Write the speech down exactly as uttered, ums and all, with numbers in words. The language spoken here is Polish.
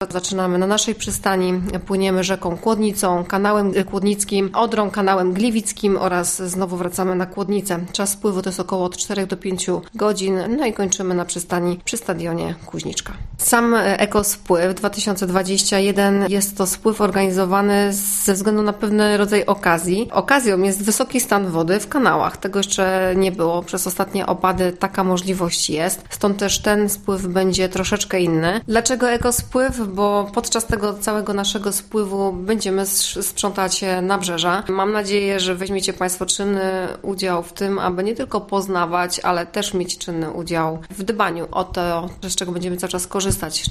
Zaczynamy na naszej przystani, płyniemy rzeką Kłodnicą, kanałem Kłodnickim, Odrą, kanałem Gliwickim oraz znowu wracamy na Kłodnicę. Czas pływu to jest około od czterech do pięciu godzin, no i kończymy na przystani przy stadionie Kuźniczka. Sam ekospływ dwa tysiące dwudziesty pierwszy jest to spływ organizowany ze względu na pewien rodzaj okazji. Okazją jest wysoki stan wody w kanałach. Tego jeszcze nie było. Przez ostatnie opady taka możliwość jest. Stąd też ten spływ będzie troszeczkę inny. Dlaczego ekospływ? Bo podczas tego całego naszego spływu będziemy sprzątać nabrzeża. Mam nadzieję, że weźmiecie Państwo czynny udział w tym, aby nie tylko poznawać, ale też mieć czynny udział w dbaniu o to, z czego będziemy cały czas korzystać.